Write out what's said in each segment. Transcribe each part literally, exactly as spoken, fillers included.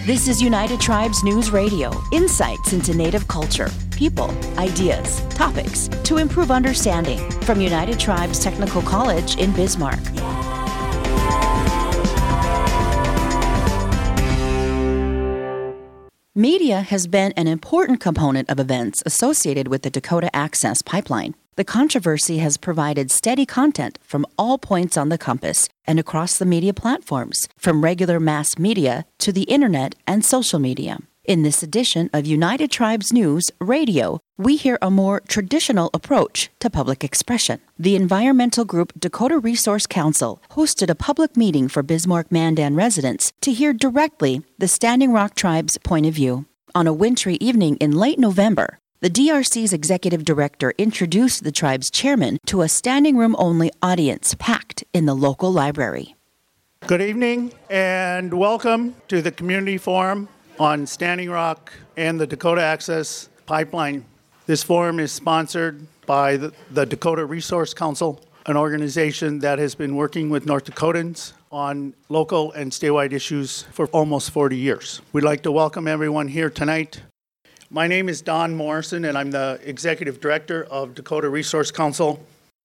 This is United Tribes News Radio, insights into Native culture, people, ideas, topics to improve understanding from United Tribes Technical College in Bismarck. Media has been an important component of events associated with the Dakota Access Pipeline. The controversy has provided steady content from all points on the compass and across the media platforms, from regular mass media to the internet and social media. In this edition of United Tribes News Radio, we hear a more traditional approach to public expression. The environmental group Dakota Resource Council hosted a public meeting for Bismarck-Mandan residents to hear directly the Standing Rock Tribe's point of view. On a wintry evening in late November, the D R C's executive director introduced the tribe's chairman to a standing room-only audience packed in the local library. Good evening and welcome to the Community Forum on Standing Rock and the Dakota Access Pipeline. This forum is sponsored by the, the Dakota Resource Council, an organization that has been working with North Dakotans on local and statewide issues for almost forty years. We'd like to welcome everyone here tonight. My name is Don Morrison, and I'm the Executive Director of Dakota Resource Council.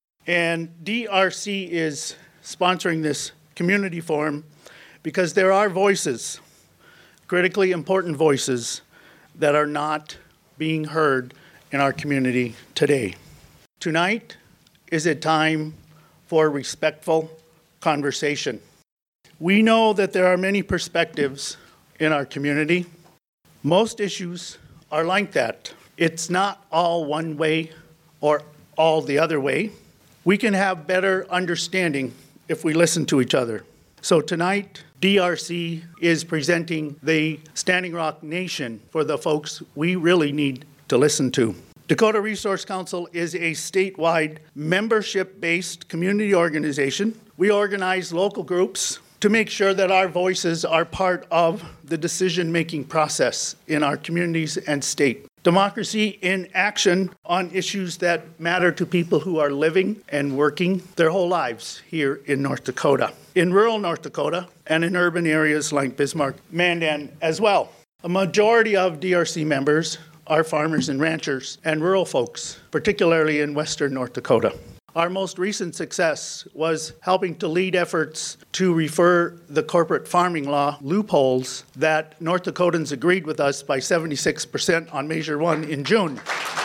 And D R C is sponsoring this community forum because there are voices, critically important voices, that are not being heard in our community today. Tonight is a time for respectful conversation. We know that there are many perspectives in our community. Most issues are like that. It's not all one way or all the other way. We can have better understanding if we listen to each other. So tonight, D R C is presenting the Standing Rock Nation for the folks we really need to listen to. Dakota Resource Council is a statewide membership-based community organization. We organize local groups to make sure that our voices are part of the decision-making process in our communities and state. Democracy in action on issues that matter to people who are living and working their whole lives here in North Dakota, in rural North Dakota, and in urban areas like Bismarck, Mandan as well. A majority of D R C members are farmers and ranchers and rural folks, particularly in western North Dakota. Our most recent success was helping to lead efforts to refer the corporate farming law loopholes that North Dakotans agreed with us by seventy-six percent on Measure one in June.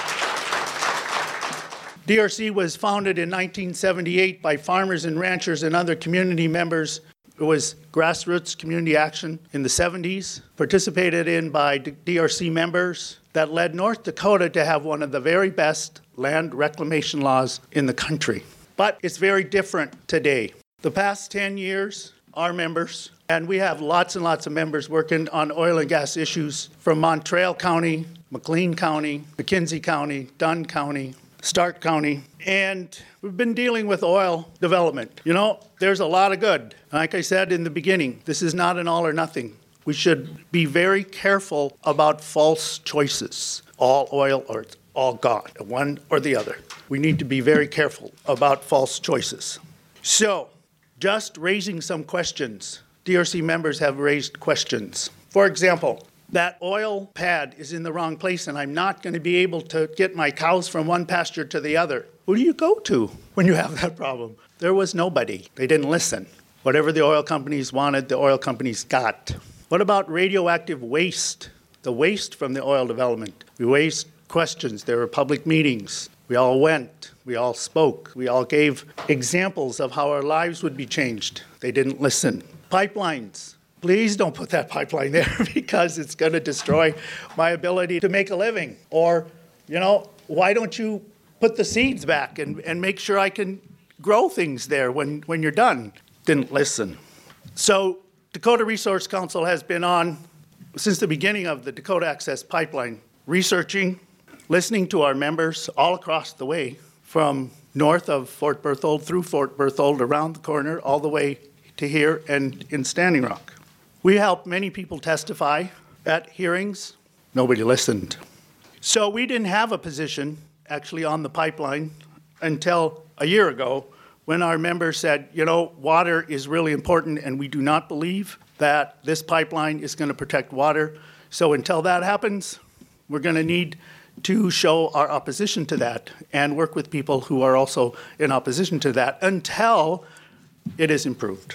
D R C was founded in nineteen seventy-eight by farmers and ranchers and other community members. It was grassroots community action in the seventies, participated in by D R C members that led North Dakota to have one of the very best land reclamation laws in the country. But it's very different today. The past ten years, our members, and we have lots and lots of members working on oil and gas issues from Montreal County, McLean County, McKenzie County, Dunn County, Stark County, and we've been dealing with oil development. You know, there's a lot of good. Like I said in the beginning, this is not an all or nothing. We should be very careful about false choices, all oil or all gone, one or the other. We need to be very careful about false choices. So, just raising some questions. D R C members have raised questions. For example, that oil pad is in the wrong place and I'm not going to be able to get my cows from one pasture to the other. Who do you go to when you have that problem? There was nobody. They didn't listen. Whatever the oil companies wanted, the oil companies got. What about radioactive waste? The waste from the oil development. We raised questions. There were public meetings. We all went. We all spoke. We all gave examples of how our lives would be changed. They didn't listen. Pipelines. Please don't put that pipeline there because it's going to destroy my ability to make a living. Or, you know, why don't you put the seeds back and, and make sure I can grow things there when, when you're done? Didn't listen. So Dakota Resource Council has been on since the beginning of the Dakota Access Pipeline, researching, listening to our members all across the way, from north of Fort Berthold through Fort Berthold, around the corner, all the way to here and in Standing Rock. We helped many people testify at hearings. Nobody listened. So we didn't have a position actually on the pipeline until a year ago when our members said, you know, water is really important and we do not believe that this pipeline is going to protect water. So until that happens, we're going to need to show our opposition to that and work with people who are also in opposition to that until it is improved.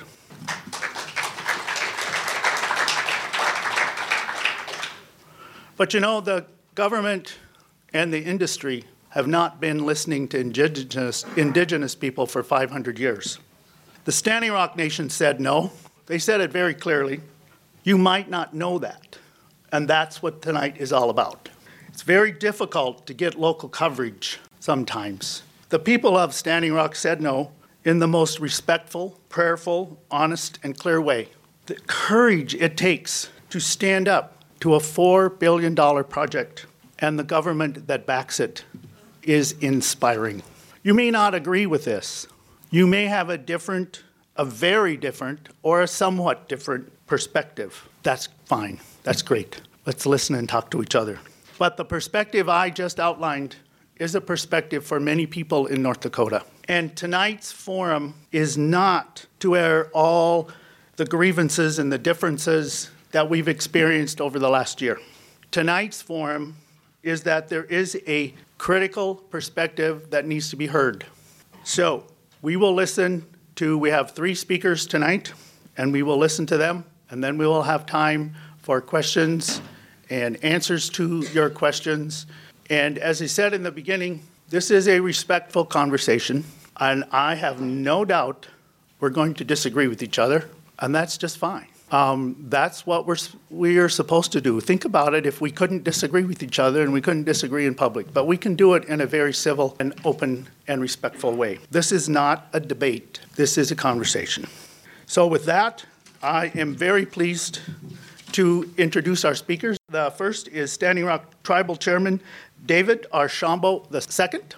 But you know, the government and the industry have not been listening to indigenous, indigenous people for five hundred years. The Standing Rock Nation said no. They said it very clearly. You might not know that. And that's what tonight is all about. It's very difficult to get local coverage sometimes. The people of Standing Rock said no in the most respectful, prayerful, honest, and clear way. The courage it takes to stand up to a four billion dollars project and the government that backs it is inspiring. You may not agree with this. You may have a different, a very different, or a somewhat different perspective. That's fine. That's great. Let's listen and talk to each other. But the perspective I just outlined is a perspective for many people in North Dakota. And tonight's forum is not to air all the grievances and the differences that we've experienced over the last year. Tonight's forum is that there is a critical perspective that needs to be heard. So we will listen to, we have three speakers tonight, and we will listen to them, and then we will have time for questions and answers to your questions. And as I said in the beginning, this is a respectful conversation, and I have no doubt we're going to disagree with each other, and that's just fine. Um, that's what we're, we are supposed to do. Think about it if we couldn't disagree with each other and we couldn't disagree in public, but we can do it in a very civil and open and respectful way. This is not a debate. This is a conversation. So with that, I am very pleased to introduce our speakers. The first is Standing Rock Tribal Chairman David Archambault the second.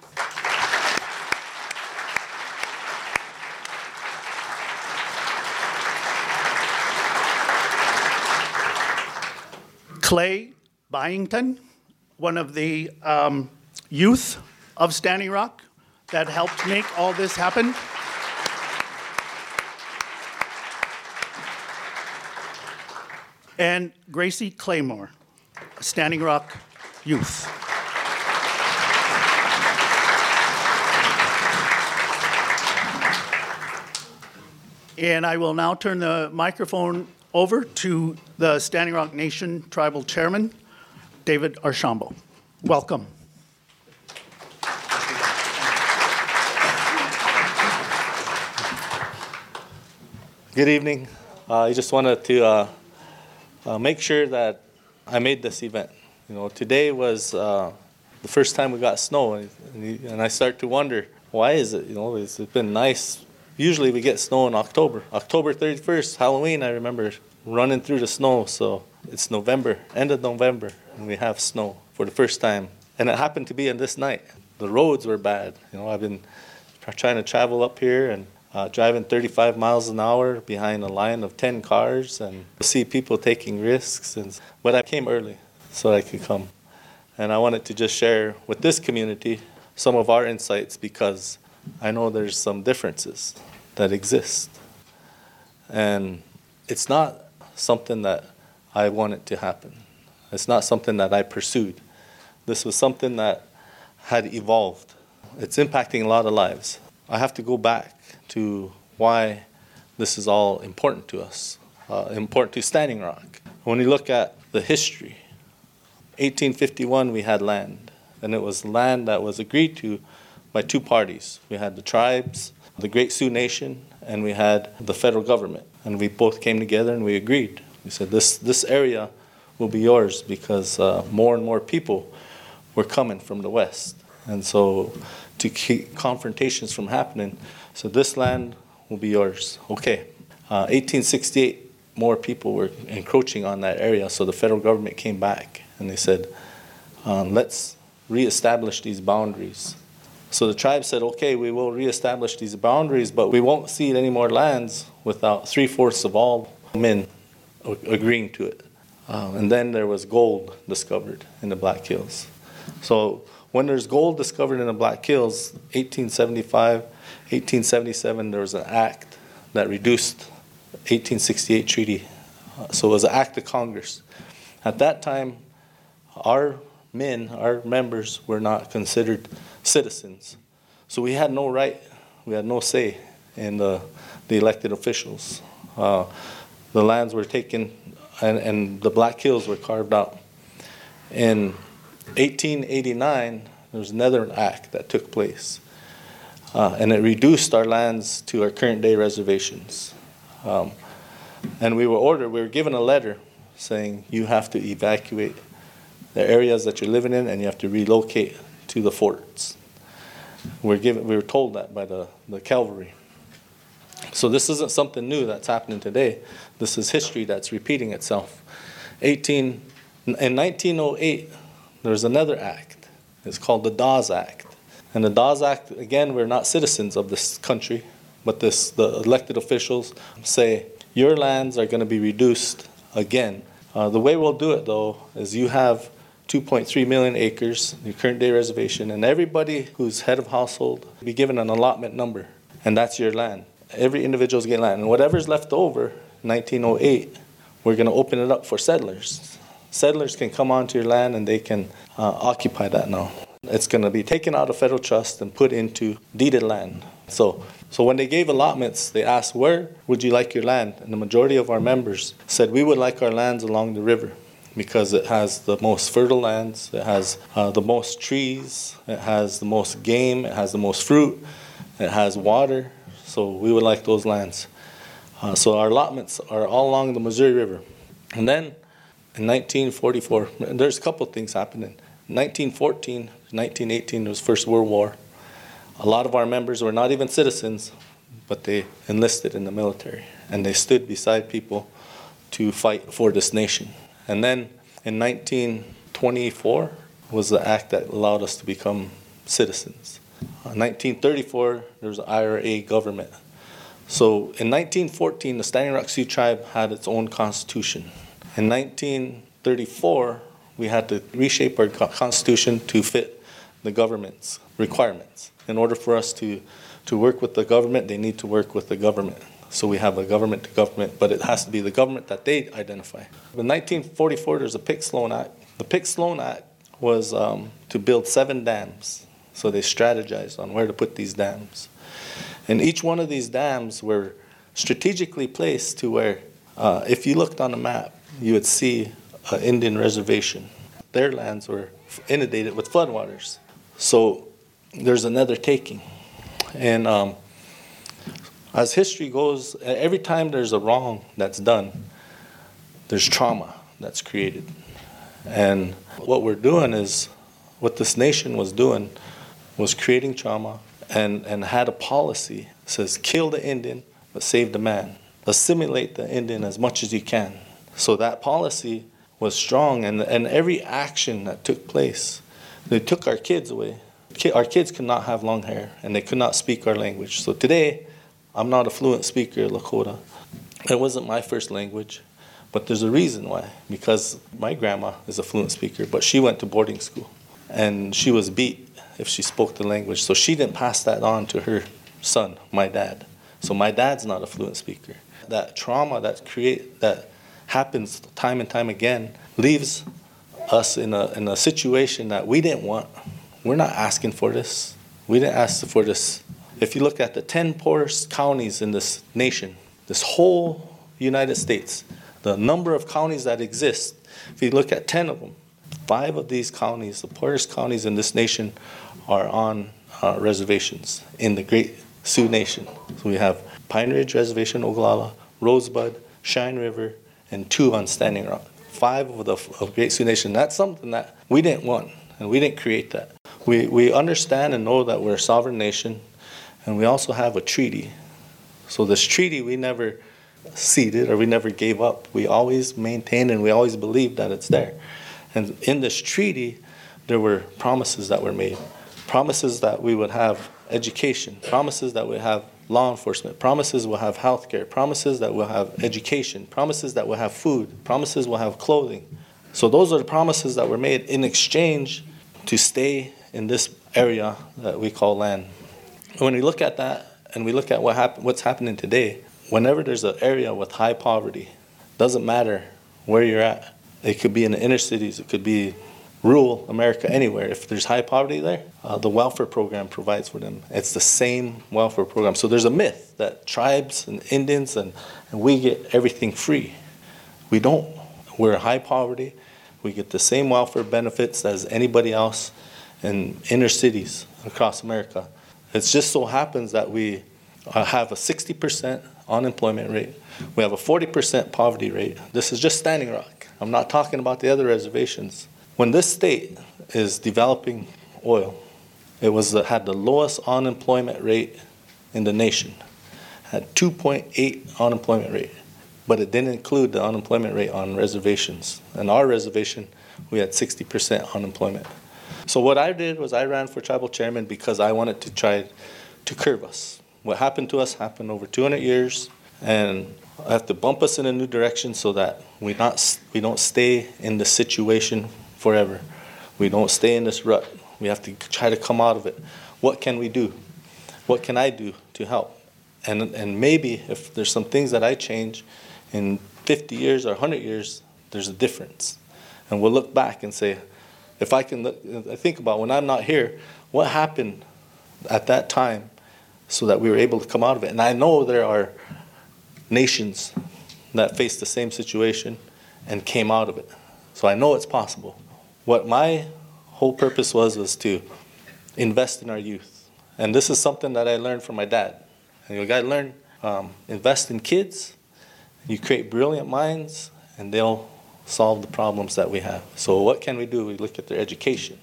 Clay Byington, one of the um, youth of Standing Rock that helped make all this happen. And Gracie Claymore, Standing Rock youth. And I will now turn the microphone over to the Standing Rock Nation Tribal Chairman, David Archambault. Welcome. Good evening. Uh, I just wanted to uh, uh, make sure that I made this event. You know, today was uh, the first time we got snow, and, and I start to wonder, why is it? You know, it's been nice. Usually we get snow in October. October thirty-first, Halloween, I remember running through the snow. So it's November, end of November, and we have snow for the first time. And it happened to be on this night. The roads were bad. You know, I've been trying to travel up here and uh, driving thirty-five miles an hour behind a line of ten cars and see people taking risks. And but I came early so I could come. And I wanted to just share with this community some of our insights, because I know there's some differences that exist. And it's not something that I wanted to happen. It's not something that I pursued. This was something that had evolved. It's impacting a lot of lives. I have to go back to why this is all important to us, uh, important to Standing Rock. When you look at the history, eighteen fifty-one we had land, and it was land that was agreed to by two parties. We had the tribes, the Great Sioux Nation, and we had the federal government. And we both came together and we agreed. We said, this, this area will be yours, because uh, more and more people were coming from the west. And so to keep confrontations from happening, so this land will be yours. Okay. Uh, eighteen sixty-eight, more people were encroaching on that area, so the federal government came back and they said, um, let's reestablish these boundaries. So the tribe said, okay, we will reestablish these boundaries, but we won't cede any more lands without three-fourths of all men agreeing to it. Uh, and then there was gold discovered in the Black Hills. So when there's gold discovered in the Black Hills, eighteen seventy-five, eighteen seventy-seven, there was an act that reduced eighteen sixty-eight treaty. Uh, so it was an act of Congress. At that time, our men, our members, were not considered citizens. So we had no right, we had no say in the, the elected officials. Uh, the lands were taken and, and the Black Hills were carved out. In eighteen eighty-nine, there was another act that took place. Uh, and it reduced our lands to our current day reservations. Um, and we were ordered, we were given a letter saying you have to evacuate the areas that you're living in and you have to relocate to the forts. We're given, we were told that by the, the cavalry. So this isn't something new that's happening today. This is history that's repeating itself. eighteen, in nineteen oh eight, there was another act. It's called the Dawes Act. And the Dawes Act, again, we're not citizens of this country, but this, the elected officials say, your lands are going to be reduced again. Uh, the way we'll do it, though, is you have two point three million acres, your current day reservation, and everybody who's head of household will be given an allotment number, and that's your land. Every individual is getting land. And whatever's left over, nineteen oh eight, we're going to open it up for settlers. Settlers can come onto your land and they can uh, occupy that now. It's going to be taken out of federal trust and put into deeded land. So, so when they gave allotments, they asked, where would you like your land? And the majority of our members said, we would like our lands along the river because it has the most fertile lands, it has uh, the most trees, it has the most game, it has the most fruit, it has water. So we would like those lands. Uh, so our allotments are all along the Missouri River. And then in nineteen forty-four, there's a couple things happening. nineteen fourteen, nineteen eighteen, there was First World War. A lot of our members were not even citizens, but they enlisted in the military. And they stood beside people to fight for this nation. And then in nineteen twenty-four was the act that allowed us to become citizens. In nineteen thirty-four, there was an I R A government. So in nineteen fourteen, the Standing Rock Sioux tribe had its own constitution. In nineteen thirty-four, we had to reshape our constitution to fit the government's requirements. In order for us to, to work with the government, they need to work with the government. So we have a government to government, but it has to be the government that they identify. In nineteen forty-four, there's a Pick-Sloan Act. The Pick-Sloan Act was um, to build seven dams. So they strategized on where to put these dams. And each one of these dams were strategically placed to where, uh, if you looked on the map, you would see an Indian reservation. Their lands were inundated with floodwaters. So there's another taking. And um, as history goes, every time there's a wrong that's done, there's trauma that's created. And what we're doing is, what this nation was doing was creating trauma and, and had a policy that says kill the Indian but save the man. Assimilate the Indian as much as you can. So that policy was strong, and, and every action that took place, they took our kids away. Our kids could not have long hair and they could not speak our language. So today, I'm not a fluent speaker of Lakota. It wasn't my first language, but there's a reason why. Because my grandma is a fluent speaker, but she went to boarding school and she was beat if she spoke the language. So she didn't pass that on to her son, my dad. So my dad's not a fluent speaker. That trauma that create that happens time and time again leaves us in a in a situation that we didn't want. We're not asking for this. We didn't ask for this. If you look at the ten poorest counties in this nation, this whole United States, the number of counties that exist, if you look at ten of them, five of these counties, the poorest counties in this nation, are on uh, reservations in the Great Sioux Nation. So we have Pine Ridge Reservation, Oglala, Rosebud, Shine River, and two on Standing Rock. Five of the of Great Sioux Nation. That's something that we didn't want, and we didn't create that. We we understand and know that we're a sovereign nation, and we also have a treaty. So this treaty we never ceded or we never gave up. We always maintained and we always believed that it's there. And in this treaty, there were promises that were made. Promises that we would have education. Promises that we have law enforcement. Promises we'll have health care. Promises that we'll have education. Promises that we'll have food. Promises we'll have clothing. So those are the promises that were made in exchange to stay in this area that we call land. When we look at that and we look at what happen, what's happening today, whenever there's an area with high poverty, doesn't matter where you're at. It could be in the inner cities, it could be rural America, anywhere. If there's high poverty there, uh, the welfare program provides for them. It's the same welfare program. So there's a myth that tribes and Indians and, and we get everything free. We don't. We're high poverty. We get the same welfare benefits as anybody else in inner cities across America. It just so happens that we uh, have a sixty percent unemployment rate. We have a forty percent poverty rate. This is just Standing Rock. I'm not talking about the other reservations. When this state is developing oil, it was uh, had the lowest unemployment rate in the nation, had two point eight unemployment rate, but it didn't include the unemployment rate on reservations. And our reservation, we had sixty percent unemployment. So what I did was I ran for tribal chairman because I wanted to try to curb us. What happened to us happened over two hundred years, and I have to bump us in a new direction so that we not we don't stay in the situation forever. We don't stay in this rut. We have to try to come out of it. What can we do? What can I do to help? And and maybe if there's some things that I change in fifty years or one hundred years, there's a difference. And we'll look back and say, if I can look, I think about when I'm not here, what happened at that time so that we were able to come out of it? And I know there are nations that faced the same situation and came out of it. So I know it's possible. What my whole purpose was was to invest in our youth. And this is something that I learned from my dad. And you got to learn, um, invest in kids. You create brilliant minds, and they'll solve the problems that we have. So what can we do? We look at their education.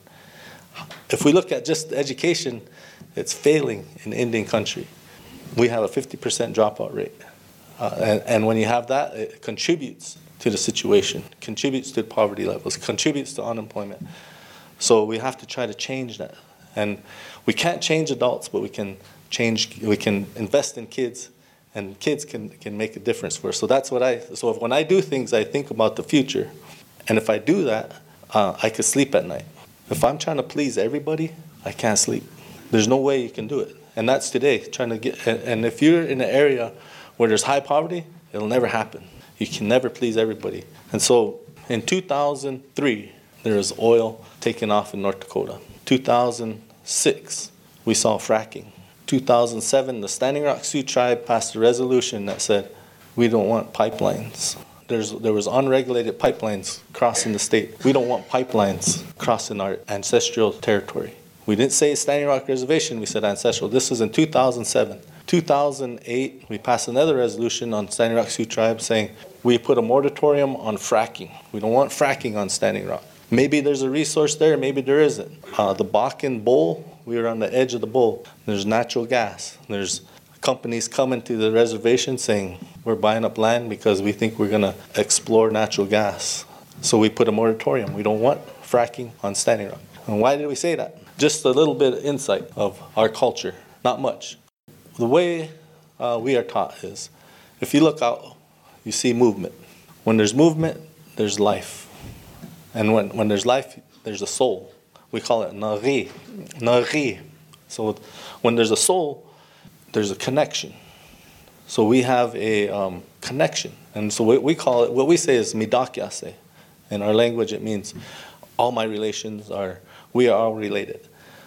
If we look at just education, it's failing in Indian country. We have a fifty percent dropout rate. Uh, and, and when you have that, it contributes to the situation, contributes to poverty levels, contributes to unemployment. So we have to try to change that. And we can't change adults, but we can change, we can invest in kids, and kids can, can make a difference for us. So that's what I, so if, when I do things, I think about the future. And if I do that, uh, I could sleep at night. If I'm trying to please everybody, I can't sleep. There's no way you can do it. And that's today, trying to get, and, and if you're in an area where there's high poverty, it'll never happen. You can never please everybody. And so in two thousand three, there was oil taking off in North Dakota. two thousand six, we saw fracking. two thousand seven, the Standing Rock Sioux tribe passed a resolution that said, we don't want pipelines. There's, there was unregulated pipelines crossing the state. We don't want pipelines crossing our ancestral territory. We didn't say Standing Rock Reservation, we said ancestral. This was in two thousand seven. two thousand eight, we passed another resolution on Standing Rock Sioux tribe saying, we put a moratorium on fracking. We don't want fracking on Standing Rock. Maybe there's a resource there, maybe there isn't. Uh, the Bakken Bowl, we were on the edge of the bowl. There's natural gas. There's companies coming to the reservation saying, we're buying up land because we think we're going to explore natural gas. So we put a moratorium. We don't want fracking on Standing Rock. And why did we say that? Just a little bit of insight of our culture, not much. The way uh, we are taught is, if you look out, you see movement. When there's movement, there's life. And when, when there's life, there's a soul. We call it nari, nari. So when there's a soul, there's a connection. So we have a um, connection. And so what we call it, what we say is midakyase. In our language, it means all my relations are, we are all related.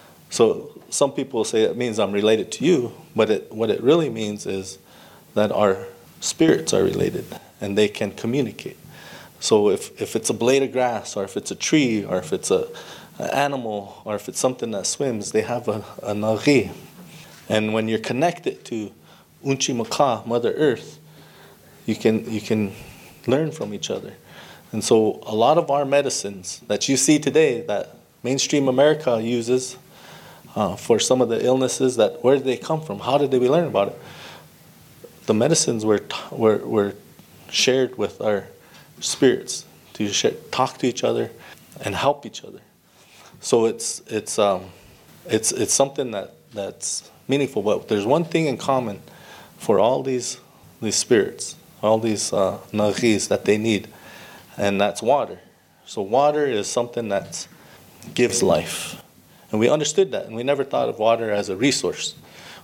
So some people say it means I'm related to you, but it, what it really means is that our spirits are related and they can communicate. So if, if it's a blade of grass, or if it's a tree, or if it's a, an animal, or if it's something that swims, they have a, a nari. And when you're connected to Unchimaka, Mother Earth, you can, you can learn from each other. And so a lot of our medicines that you see today that mainstream America uses uh, for some of the illnesses, that where did they come from? How did we learn about it? The medicines were, t- were, were shared with our spirits to share, talk to each other and help each other. So it's it's um, it's it's something that, that's meaningful. But there's one thing in common for all these these spirits, all these uh, naris that they need, and that's water. So water is something that gives life, and we understood that, and we never thought of water as a resource.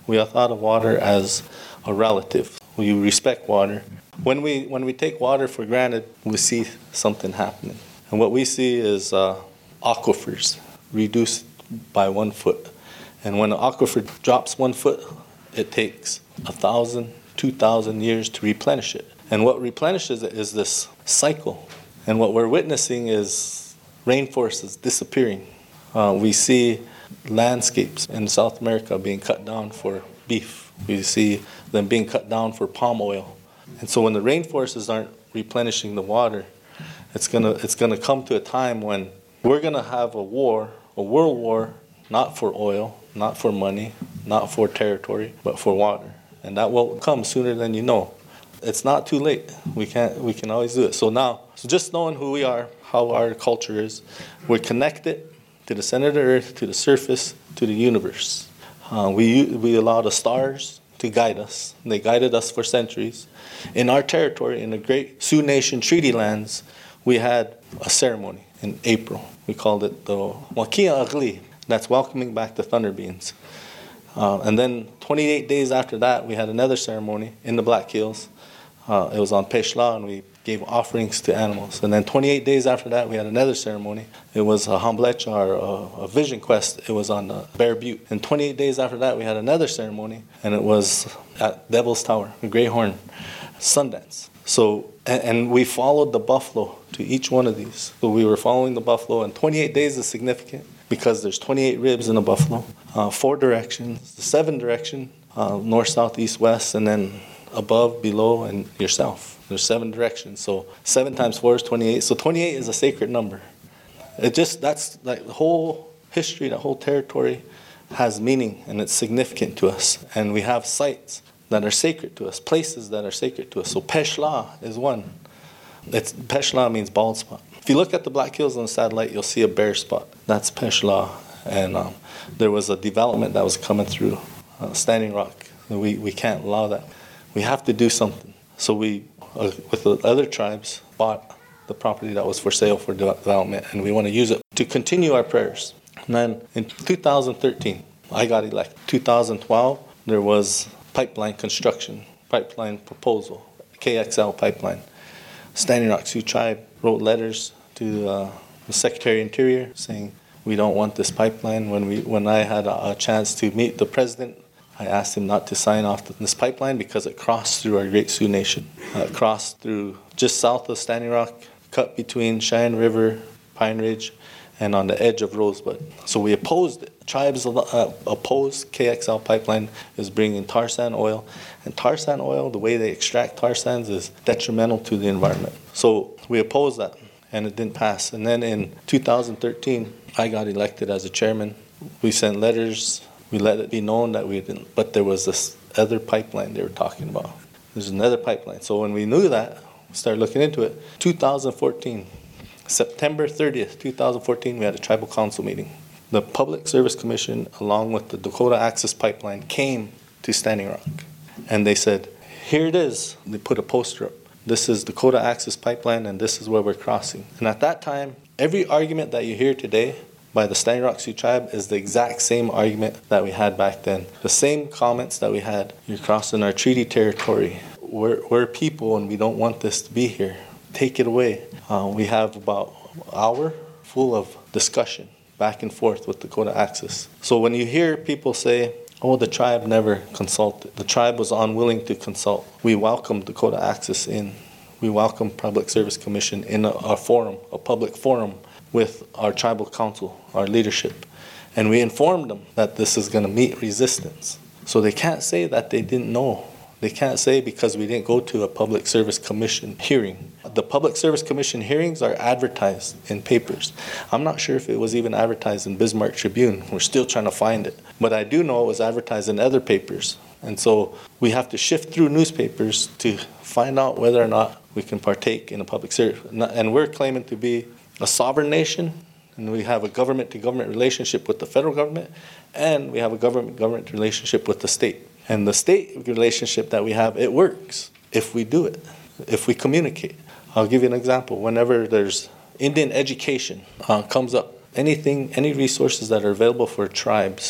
We have thought of water as a relative. We respect water. When we when we take water for granted, we see something happening. And what we see is uh, aquifers reduced by one foot. And when an aquifer drops one foot, it takes a thousand, two thousand years to replenish it. And what replenishes it is this cycle. And what we're witnessing is rainforests disappearing. Uh, we see landscapes in South America being cut down for beef. We see them being cut down for palm oil. And so when the rainforests aren't replenishing the water, it's gonna it's gonna come to a time when we're gonna have a war, a world war, not for oil, not for money, not for territory, but for water. And that will come sooner than you know. It's not too late. We can't we can always do it. So now, so just knowing who we are, how our culture is, we're connected to the center of the earth, to the surface, to the universe. Uh, we we allow the stars to guide us. They guided us for centuries. In our territory, in the great Sioux Nation treaty lands, we had a ceremony in April. We called it the Wakia Agli. That's welcoming back the Thunder Beings. Uh, and then twenty-eight days after that, we had another ceremony in the Black Hills. Uh, it was on Peshla, and we gave offerings to animals. And then twenty-eight days after that, we had another ceremony. It was a Hamblech, or a, a vision quest. It was on uh, Bear Butte. And twenty-eight days after that, we had another ceremony, and it was at Devil's Tower, the Grey Horn, Sundance. So, and, and we followed the buffalo to each one of these. So we were following the buffalo, and twenty-eight days is significant because there's twenty-eight ribs in a buffalo, uh, four directions, the seven direction, uh, north, south, east, west, and then above, below, and yourself. There's seven directions. So seven times four is twenty-eight. So twenty-eight is a sacred number. It just, that's like the whole history, the whole territory has meaning, and it's significant to us. And we have sites that are sacred to us, places that are sacred to us. So Peshla is one. It's, Peshla means bald spot. If you look at the Black Hills on the satellite, you'll see a bare spot. That's Peshla. And um, there was a development that was coming through uh, Standing Rock. We, we can't allow that. We have to do something. So we, uh, with the other tribes, bought the property that was for sale for de- development, and we want to use it to continue our prayers. And then in two thousand thirteen, I got elected. two thousand twelve, there was pipeline construction, pipeline proposal, K X L pipeline. Standing Rock Sioux Tribe wrote letters to uh, the Secretary of Interior saying, we don't want this pipeline. When we, when I had a, a chance to meet the president, I asked him not to sign off this pipeline because it crossed through our great Sioux Nation. Uh, it crossed through just south of Standing Rock, cut between Cheyenne River, Pine Ridge, and on the edge of Rosebud. So we opposed it. Tribes uh, opposed K X L pipeline is bringing tar sand oil. And tar sand oil, the way they extract tar sands is detrimental to the environment. So we opposed that, and it didn't pass. And then in two thousand thirteen, I got elected as a chairman. We sent letters. We let it be known that we didn't, but there was this other pipeline they were talking about. There's another pipeline. So when we knew that, we started looking into it. two thousand fourteen, September thirtieth, two thousand fourteen, we had a tribal council meeting. The Public Service Commission, along with the Dakota Access Pipeline, came to Standing Rock. And they said, here it is. They put a poster up. This is Dakota Access Pipeline, and this is where we're crossing. And at that time, every argument that you hear today by the Standing Rock Sioux Tribe is the exact same argument that we had back then. The same comments that we had. You're crossing our treaty territory. We're, we're people, and we don't want this to be here. Take it away. Uh, we have about an hour full of discussion back and forth with Dakota Access. So when you hear people say, oh, the tribe never consulted, the tribe was unwilling to consult, we welcome Dakota Access in. We welcome Public Service Commission in a, a forum, a public forum with our tribal council, our leadership. And we informed them that this is going to meet resistance. So they can't say that they didn't know. They can't say because we didn't go to a Public Service Commission hearing. The Public Service Commission hearings are advertised in papers. I'm not sure if it was even advertised in Bismarck Tribune. We're still trying to find it. But I do know it was advertised in other papers. And so we have to shift through newspapers to find out whether or not we can partake in a public service. And we're claiming to be a sovereign nation, and we have a government-to-government relationship with the federal government, and we have a government-government relationship with the state. And the state relationship that we have, it works if we do it, if we communicate. I'll give you an example. Whenever there's Indian education uh, comes up, anything, any resources that are available for tribes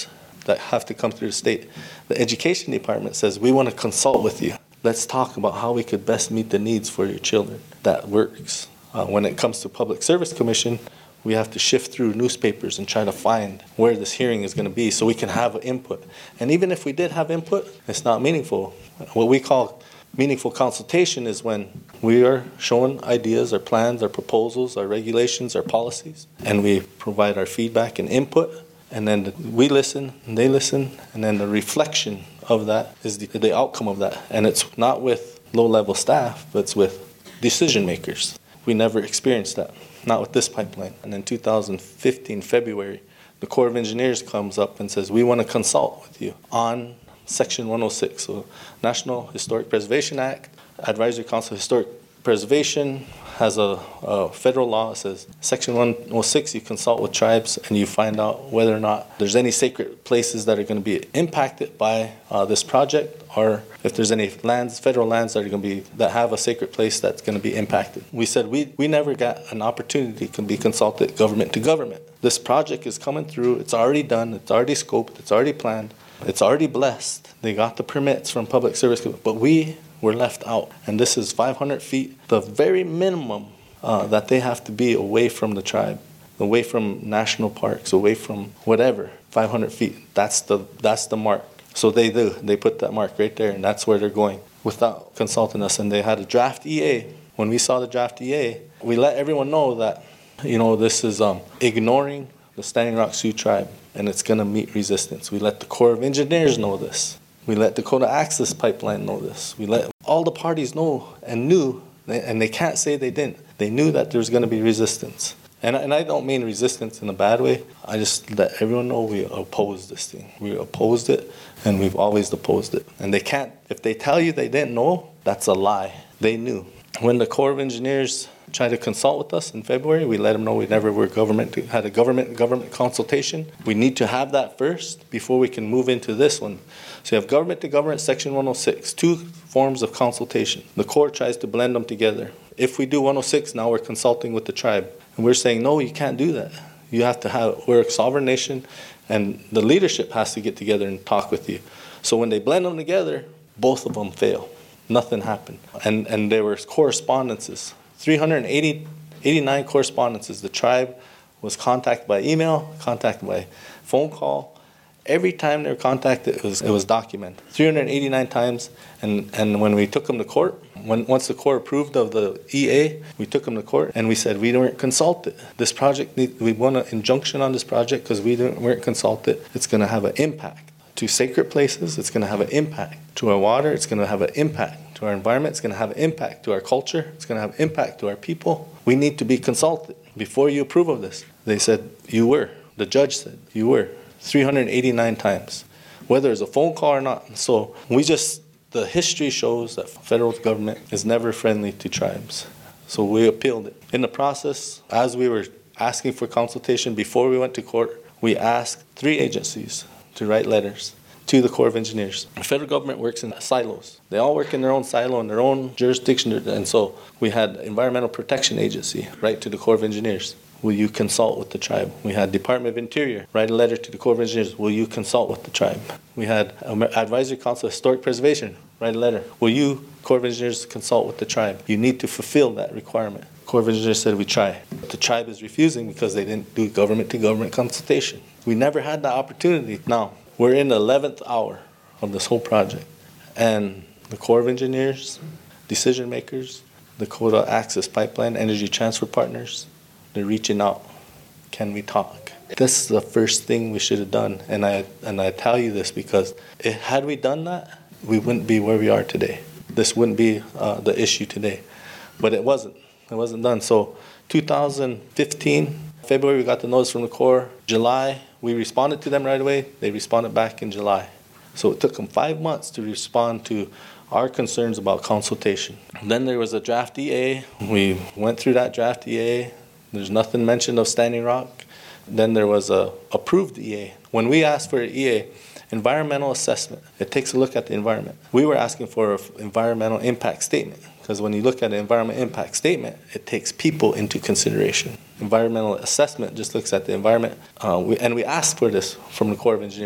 that have to come through the state. The education department says, we want to consult with you. Let's talk about how we could best meet the needs for your children. That works. Uh, when it comes to Public Service Commission, we have to shift through newspapers and try to find where this hearing is going to be so we can have input. And even if we did have input, it's not meaningful. What we call meaningful consultation is when we are showing ideas, our plans, our proposals, our regulations, our policies, and we provide our feedback and input, and then we listen, and they listen, and then the reflection of that is the, the outcome of that. And it's not with low-level staff, but it's with decision makers. We never experienced that, not with this pipeline. And in two thousand fifteen, February, the Corps of Engineers comes up and says, we want to consult with you on Section one oh six, so National Historic Preservation Act, Advisory Council of Historic Preservation has a, a federal law that says Section one oh six, you consult with tribes and you find out whether or not there's any sacred places that are going to be impacted by uh, this project, or if there's any lands, federal lands that are going to be, that have a sacred place that's going to be impacted. We said we, we never got an opportunity to be consulted government to government. This project is coming through, it's already done, it's already scoped, it's already planned, it's already blessed. They got the permits from Public Service, but we were left out. And this is five hundred feet, the very minimum uh, that they have to be away from the tribe, away from national parks, away from whatever, five hundred feet. That's the that's the mark. So they do. They put that mark right there, and that's where they're going without consulting us. And they had a draft E A. When we saw the draft E A, we let everyone know that, you know, this is um, ignoring the Standing Rock Sioux tribe, and it's going to meet resistance. We let the Corps of Engineers know this. We let Dakota Access Pipeline know this. We let all the parties know and knew, and they can't say they didn't. They knew that there's going to be resistance. And, and I don't mean resistance in a bad way. I just let everyone know we oppose this thing. We opposed it, and we've always opposed it. And they can't, if they tell you they didn't know, that's a lie. They knew. When the Corps of Engineers tried to consult with us in February, we let them know we never were government, had a government government consultation. We need to have that first before we can move into this one. So you have government to government, Section one oh six, two forms of consultation. The Corps tries to blend them together. If we do one oh six, now we're consulting with the tribe. And we're saying, no, you can't do that. You have to have, we're a sovereign nation, and the leadership has to get together and talk with you. So when they blend them together, both of them fail. Nothing happened. And, and there were correspondences. three hundred eighty, eighty-nine correspondences. The tribe was contacted by email, contacted by phone call. Every time they were contacted, it was, it was documented. three hundred eighty-nine times, and, and when we took them to court, when, once the court approved of the E A, we took them to court and we said we weren't consulted. This project, we want an injunction on this project because we weren't consulted. It's going to have an impact to sacred places. It's going to have an impact to our water. It's going to have an impact to our environment. It's going to have an impact to our culture. It's going to have an impact to our people. We need to be consulted before you approve of this. They said, you were. The judge said, you were. three hundred eighty-nine times, whether it's a phone call or not. So we just, the history shows that federal government is never friendly to tribes. So we appealed it. In the process, as we were asking for consultation before we went to court, we asked three agencies to write letters to the Corps of Engineers. The federal government works in silos. They all work in their own silo, in their own jurisdiction. And so we had Environmental Protection Agency write to the Corps of Engineers. Will you consult with the tribe? We had Department of Interior write a letter to the Corps of Engineers. Will you consult with the tribe? We had Advisory Council of Historic Preservation write a letter. Will you, Corps of Engineers, consult with the tribe? You need to fulfill that requirement. Corps of Engineers said we try. But the tribe is refusing because they didn't do government-to-government consultation. We never had that opportunity. Now, we're in the eleventh hour of this whole project. And the Corps of Engineers, decision makers, Dakota Access Pipeline, Energy Transfer Partners, they're reaching out. Can we talk? This is the first thing we should have done. And I and I tell you this because it, had we done that, we wouldn't be where we are today. This wouldn't be uh, the issue today. But it wasn't. It wasn't done. So two thousand fifteen, February, we got the notice from the Corps. July, we responded to them right away. They responded back in July. So it took them five months to respond to our concerns about consultation. Then there was a draft E A. We went through that draft E A. There's nothing mentioned of Standing Rock. Then there was a approved E A. When we asked for an E A, environmental assessment, it takes a look at the environment. We were asking for an environmental impact statement because when you look at an environmental impact statement, it takes people into consideration. Environmental assessment just looks at the environment. Uh, we, and we asked for this from the Corps of Engineers.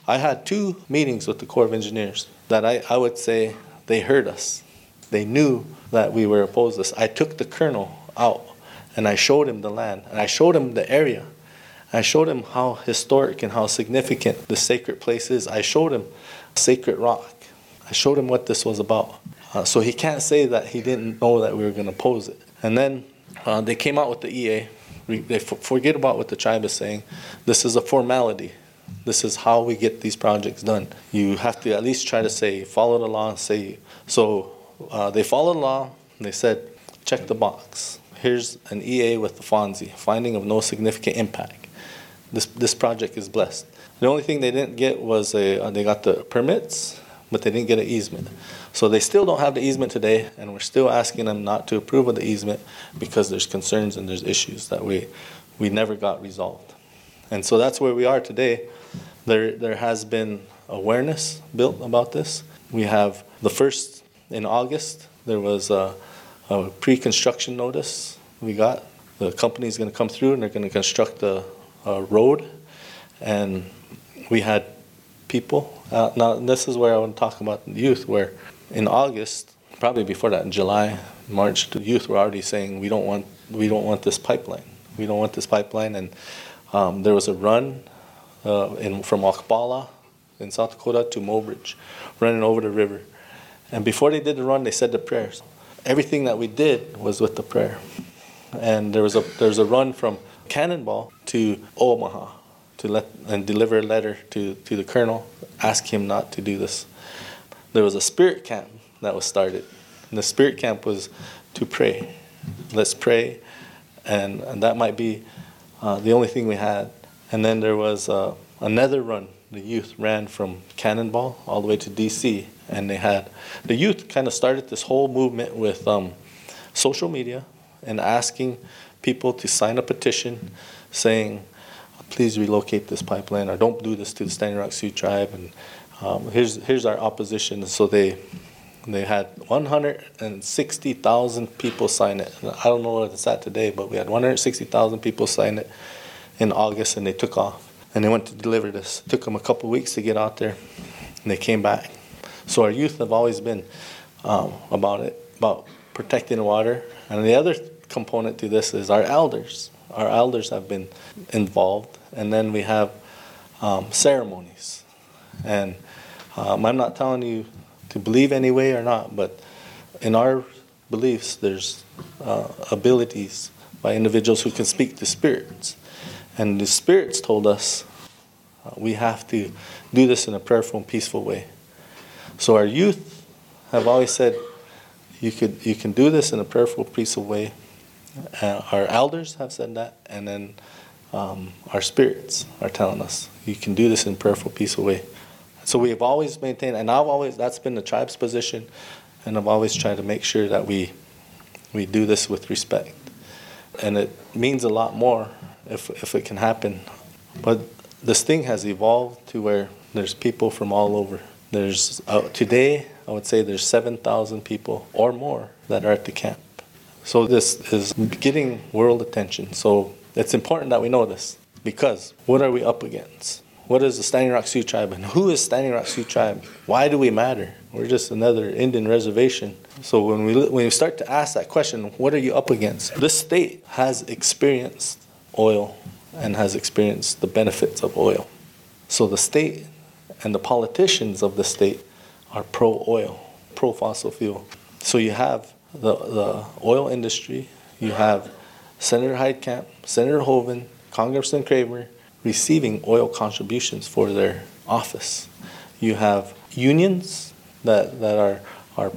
I had two meetings with the Corps of Engineers that I, I would say they heard us. They knew that we were opposed to this. I took the colonel out and I showed him the land and I showed him the area. I showed him how historic and how significant the sacred place is. I showed him Sacred Rock. I showed him what this was about. Uh, so he can't say that he didn't know that we were going to oppose it. And then uh, they came out with the E A. They f- forget about what the tribe is saying. This is a formality. This is how we get these projects done. You have to at least try to say, follow the law. Say so. Uh, they followed the law. They said, check the box. Here's an E A with the F O N S I, finding of no significant impact. This this project is blessed. The only thing they didn't get was a uh, they got the permits, but they didn't get an easement. So they still don't have the easement today, and we're still asking them not to approve of the easement because there's concerns and there's issues that we we never got resolved. And so that's where we are today. There there has been awareness built about this. We have the first in August. There was a, a pre-construction notice we got. The company's going to come through and they're going to construct the uh, road, and we had people. Uh, now this is where I want to talk about the youth. Where in August, probably before that, in July, March, the youth were already saying we don't want we don't want this pipeline. We don't want this pipeline, and um, there was a run uh, in from Akbala in South Dakota to Mobridge, running over the river. And before they did the run, they said the prayers. Everything that we did was with the prayer. And there was a there was a run from Cannonball to Omaha to let and deliver a letter to, to the colonel, ask him not to do this. There was a spirit camp that was started. And the spirit camp was to pray. Let's pray. And, and that might be uh, the only thing we had. And then there was uh, another run. The youth ran from Cannonball all the way to D C, and they had the youth kind of started this whole movement with um, social media and asking people to sign a petition saying, please relocate this pipeline, or don't do this to the Standing Rock Sioux tribe, and um, here's here's our opposition. So they they had one hundred sixty thousand people sign it. I don't know what it's at today, but we had one hundred sixty thousand people sign it in August, and they took off. And they went to deliver this. It took them a couple of weeks to get out there, and they came back. So our youth have always been um, about it, about protecting the water. And the other component to this is our elders. Our elders have been involved. And then we have um, ceremonies. And um, I'm not telling you to believe any way or not, but in our beliefs, there's uh, abilities by individuals who can speak to spirits. And the spirits told us uh, we have to do this in a prayerful and peaceful way. So our youth have always said you could you can do this in a prayerful, peaceful way. Uh, our elders have said that, and then um, our spirits are telling us you can do this in a prayerful, peaceful way. So we have always maintained, and I've always that's been the tribe's position, and I've always tried to make sure that we we do this with respect, and it means a lot more if if it can happen. But this thing has evolved to where there's people from all over. There's uh, today, I would say there's seven thousand people or more that are at the camp. So this is getting world attention. So it's important that we know this, because what are we up against? What is the Standing Rock Sioux tribe, and who is Standing Rock Sioux tribe? Why do we matter? We're just another Indian reservation. So when we when we start to ask that question, what are you up against? This state has experienced oil and has experienced the benefits of oil. So the state and the politicians of the state are pro-oil, pro-fossil fuel. So you have the, the oil industry, you have Senator Heitkamp, Senator Hoeven, Congressman Kramer receiving oil contributions for their office. You have unions that, that are, are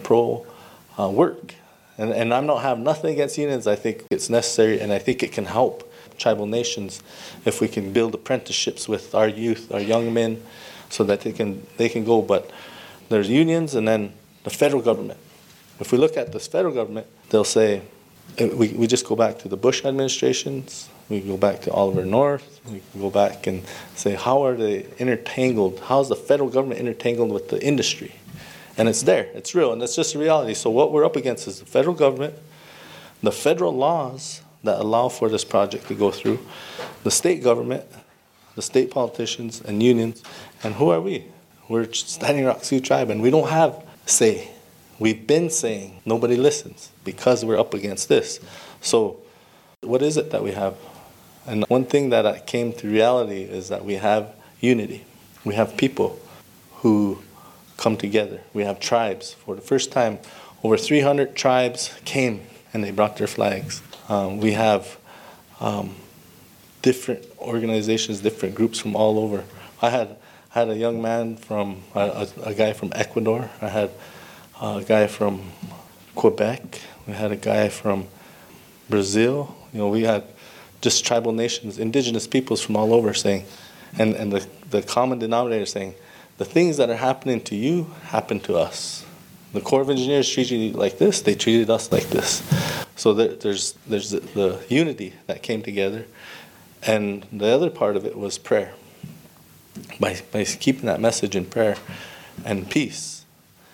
pro-work. Uh, and, and I'm not have nothing against unions. I think it's necessary, and I think it can help tribal nations if we can build apprenticeships with our youth, our young men, so that they can they can go. But there's unions, and then the federal government. If we look at this federal government, they'll say, we, we just go back to the Bush administrations, we go back to Oliver North, we can go back and say, how are they intertangled? How is the federal government intertangled with the industry? And it's there, it's real, and it's just a reality. So what we're up against is the federal government, the federal laws that allow for this project to go through, the state government, the state politicians and unions. And who are we? We're Standing Rock Sioux Tribe, and we don't have say. We've been saying nobody listens because we're up against this. So what is it that we have? And one thing that I came to reality is that we have unity. We have people who come together. We have tribes. For the first time, over three hundred tribes came and they brought their flags. Um, we have um, different organizations, different groups from all over. I had had a young man from, a, a, a guy from Ecuador. I had a guy from Quebec. We had a guy from Brazil. You know, we had just tribal nations, indigenous peoples from all over saying, and, and the, the common denominator saying, the things that are happening to you happen to us. The Corps of Engineers treated you like this, they treated us like this. So there, there's, there's the, the unity that came together. And the other part of it was prayer. By, by keeping that message in prayer and peace,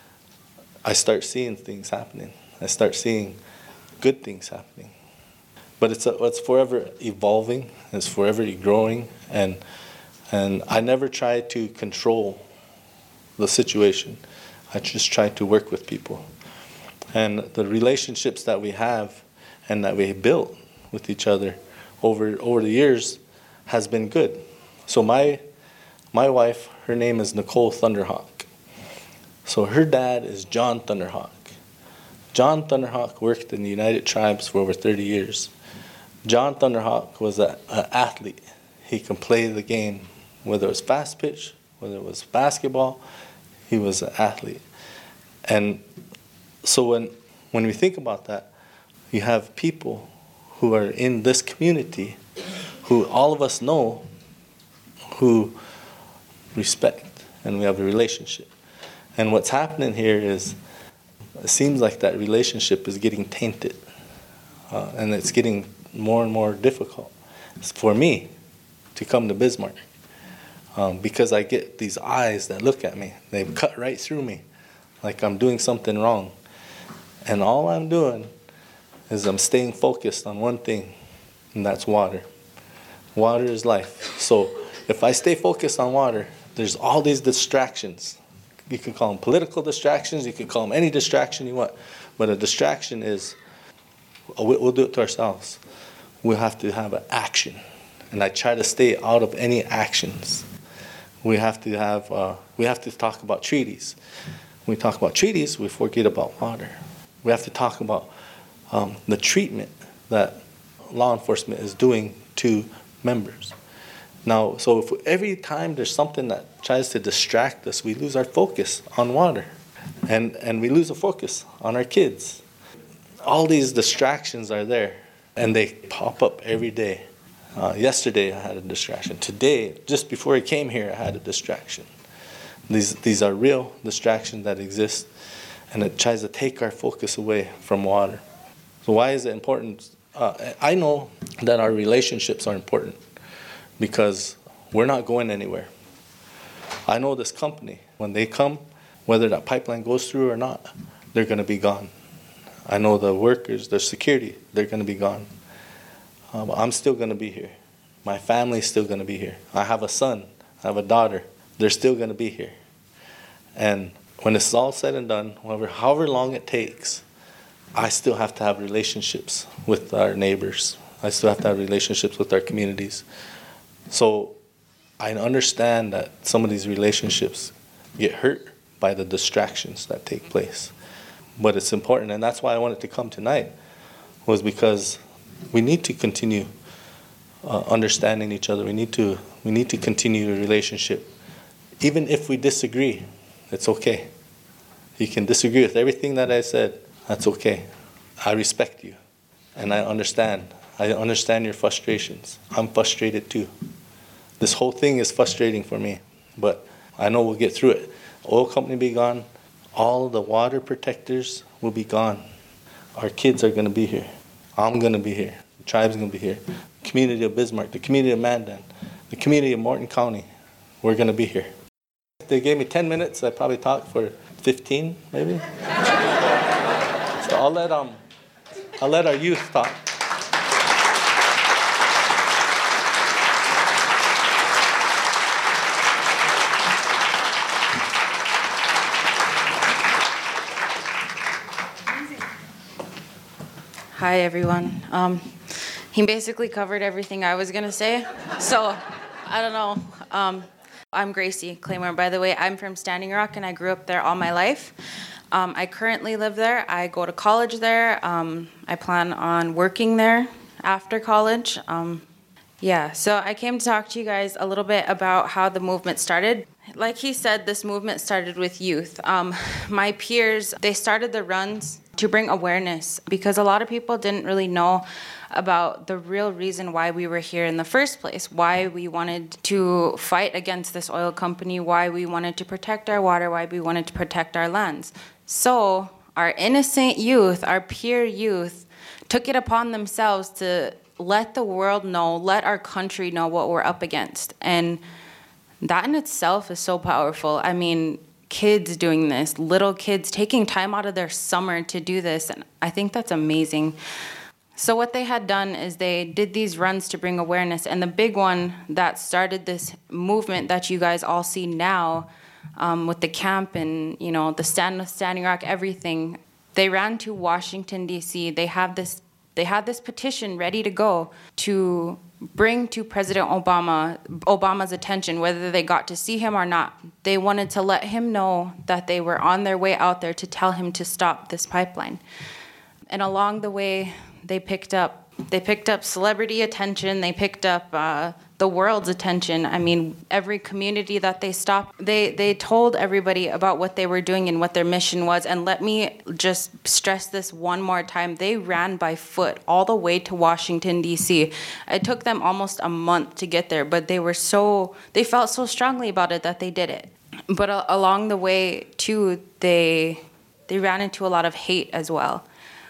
I start seeing things happening. I start seeing good things happening. But it's, a, it's forever evolving, it's forever growing, and, and I never try to control the situation. I just try to work with people. And the relationships that we have and that we built with each other over, over the years has been good. So my, my wife, her name is Nicole Thunderhawk. So her dad is John Thunderhawk. John Thunderhawk worked in the United Tribes for over thirty years. John Thunderhawk was an athlete. He could play the game, whether it was fast pitch, whether it was basketball, he was an athlete. And so when, when we think about that, you have people who are in this community who all of us know who respect, and we have a relationship. And what's happening here is it seems like that relationship is getting tainted, uh, and it's getting more and more difficult for me to come to Bismarck, um, because I get these eyes that look at me. They cut right through me like I'm doing something wrong. And all I'm doing is I'm staying focused on one thing, and that's water. Water is life. So if I stay focused on water, there's all these distractions. You can call them political distractions, you can call them any distraction you want, but a distraction is, we'll do it to ourselves. We'll have to have an action, and I try to stay out of any actions. We have to have, uh, we have to talk about treaties. When we talk about treaties, we forget about water. We have to talk about um, the treatment that law enforcement is doing to members. Now, so if every time there's something that tries to distract us, we lose our focus on water, and, and we lose the focus on our kids. All these distractions are there, and they pop up every day. Uh, yesterday I had a distraction. Today, just before I came here, I had a distraction. These, these are real distractions that exist, and it tries to take our focus away from water. So why is it important? Uh, I know that our relationships are important, because we're not going anywhere. I know this company, when they come, whether that pipeline goes through or not, they're going to be gone. I know the workers, the security, they're going to be gone. Um, I'm still going to be here. My family's still going to be here. I have a son, I have a daughter. They're still going to be here. And when it's all said and done, however, however long it takes, I still have to have relationships with our neighbors. I still have to have relationships with our communities. So I understand that some of these relationships get hurt by the distractions that take place. But it's important, and that's why I wanted to come tonight, was because we need to continue uh, understanding each other. We need to we need to continue the relationship. Even if we disagree, it's okay. You can disagree with everything that I said. That's okay. I respect you, and I understand. I understand your frustrations. I'm frustrated too. This whole thing is frustrating for me, but I know we'll get through it. Oil company be gone. All the water protectors will be gone. Our kids are going to be here. I'm going to be here. The tribe's going to be here. The community of Bismarck, the community of Mandan, the community of Morton County, we're going to be here. If they gave me ten minutes, I'd probably talk for fifteen, maybe. So I'll let um, I'll let our youth talk. Hi, everyone. Um, he basically covered everything I was going to say. So, I don't know. Um, I'm Gracie Claymore, by the way. I'm from Standing Rock, and I grew up there all my life. Um, I currently live there. I go to college there. Um, I plan on working there after college. Um, yeah, so I came to talk to you guys a little bit about how the movement started. Like he said, this movement started with youth. Um, my peers, they started the runs to bring awareness because a lot of people didn't really know about the real reason why we were here in the first place, why we wanted to fight against this oil company, why we wanted to protect our water, why we wanted to protect our lands. So our innocent youth, our peer youth, took it upon themselves to let the world know, let our country know what we're up against. And that in itself is so powerful. I mean, kids doing this, little kids taking time out of their summer to do this, and I think that's amazing. So what they had done is they did these runs to bring awareness, and the big one that started this movement that you guys all see now, um, with the camp and, you know, the Stand with Standing Rock, everything, they ran to Washington, D C. They have this, they had this petition ready to go to bring to President Obama, Obama's attention, whether they got to see him or not. They wanted to let him know that they were on their way out there to tell him to stop this pipeline. And along the way, they picked up, they picked up celebrity attention. They picked up uh, the world's attention. I mean, every community that they stopped, they they told everybody about what they were doing and what their mission was. And let me just stress this one more time. They ran by foot all the way to Washington, D C. It took them almost a month to get there, but they were so, they felt so strongly about it that they did it. But uh, along the way, too, they they ran into a lot of hate as well.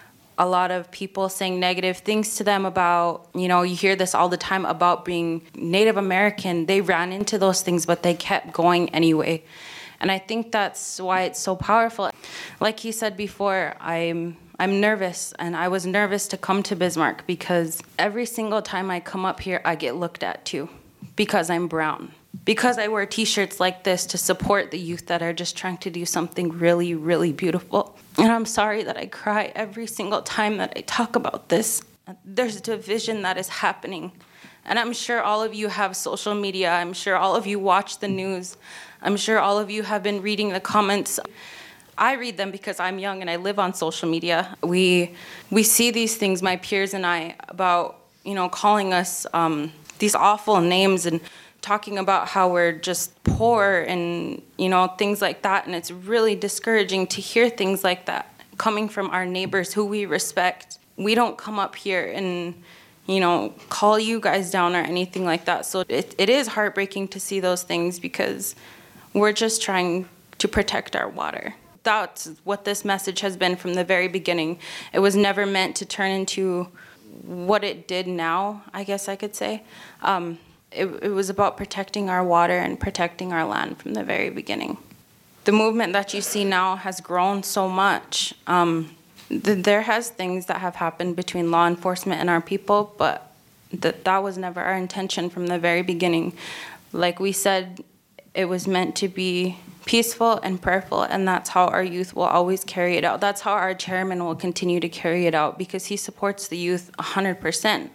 A lot of people saying negative things to them about, you know, you hear this all the time about being Native American. They ran into those things, but they kept going anyway. And I think that's why it's so powerful. Like he said before, I'm I'm nervous, and I was nervous to come to Bismarck because every single time I come up here, I get looked at too, because I'm brown. Because I wear t-shirts like this to support the youth that are just trying to do something really, really beautiful. And I'm sorry that I cry every single time that I talk about this. There's division that is happening. And I'm sure all of you have social media. I'm sure all of you watch the news. I'm sure all of you have been reading the comments. I read them because I'm young and I live on social media. We we see these things, my peers and I, about, you know, calling us um, these awful names and talking about how we're just poor and, you know, things like that. And it's really discouraging to hear things like that coming from our neighbors who we respect. We don't come up here and, you know, call you guys down or anything like that. So it, it is heartbreaking to see those things because we're just trying to protect our water. That's what this message has been from the very beginning. It was never meant to turn into what it did now, I guess I could say. Um, It, it was about protecting our water and protecting our land from the very beginning. The movement that you see now has grown so much. Um, th- there has things that have happened between law enforcement and our people, but th- that was never our intention from the very beginning. Like we said, it was meant to be peaceful and prayerful, and that's how our youth will always carry it out. That's how our chairman will continue to carry it out because he supports the youth one hundred percent.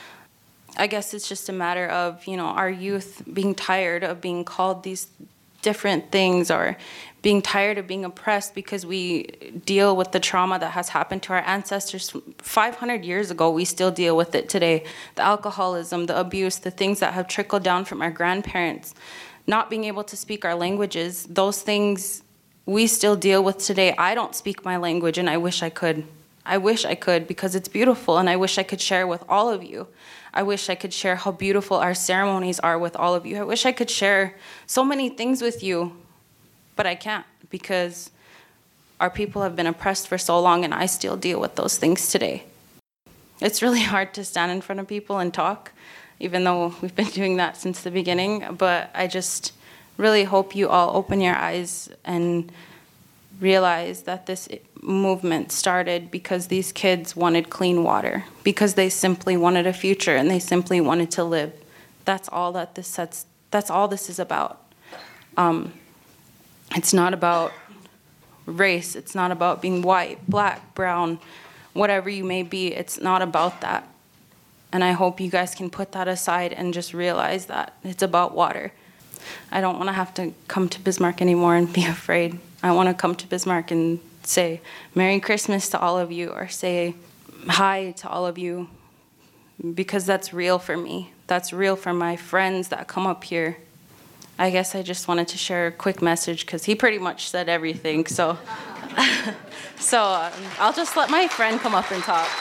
I guess it's just a matter of, you know, our youth being tired of being called these different things or being tired of being oppressed because we deal with the trauma that has happened to our ancestors five hundred years ago. We still deal with it today. The alcoholism, the abuse, the things that have trickled down from our grandparents, not being able to speak our languages, those things we still deal with today. I don't speak my language, and I wish I could. I wish I could because it's beautiful, and I wish I could share with all of you. I wish I could share how beautiful our ceremonies are with all of you. I wish I could share so many things with you, but I can't because our people have been oppressed for so long, and I still deal with those things today. It's really hard to stand in front of people and talk, even though we've been doing that since the beginning, but I just really hope you all open your eyes and realize that this movement started because these kids wanted clean water, because they simply wanted a future and they simply wanted to live. That's all that this sets, that's all this is about. Um, it's not about race. It's not about being white, black, brown, whatever you may be, it's not about that. And I hope you guys can put that aside and just realize that it's about water. I don't want to have to come to Bismarck anymore and be afraid. I want to come to Bismarck and say Merry Christmas to all of you, or say hi to all of you, because that's real for me. That's real for my friends that come up here. I guess I just wanted to share a quick message because he pretty much said everything. So, so um, I'll just let my friend come up and talk.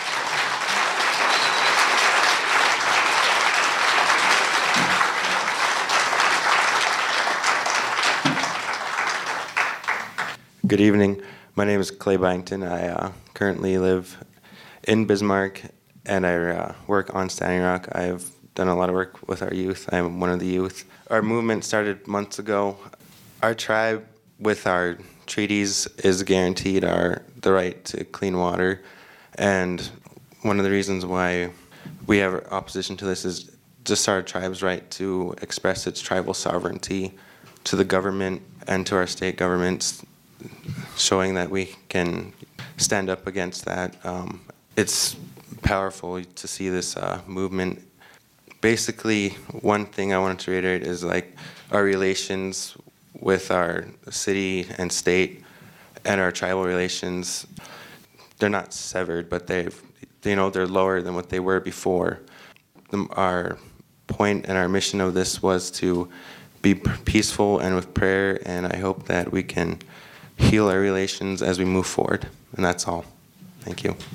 Good evening. My name is Clay Byington. I uh, currently live in Bismarck, and I uh, work on Standing Rock. I've done a lot of work with our youth. I'm one of the youth. Our movement started months ago. Our tribe, with our treaties, is guaranteed our the right to clean water. And one of the reasons why we have opposition to this is just our tribe's right to express its tribal sovereignty to the government and to our state governments, showing that we can stand up against that. Um, it's powerful to see this uh, movement. Basically, one thing I wanted to reiterate is like our relations with our city and state and our tribal relations, they're not severed, but they've, you know, they're lower than what they were before. The, our point and our mission of this was to be peaceful and with prayer, and I hope that we can heal our relations as we move forward. And that's all. Thank you.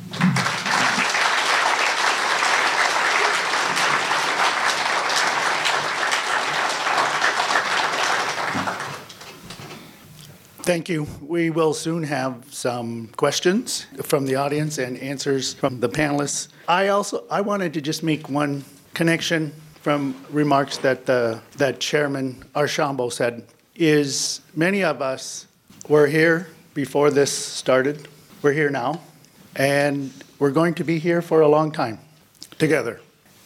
Thank you. We will soon have some questions from the audience and answers from the panelists. I also I wanted to just make one connection from remarks that the that Chairman Archambault said. Is many of us were here before this started. We're here now, and we're going to be here for a long time together.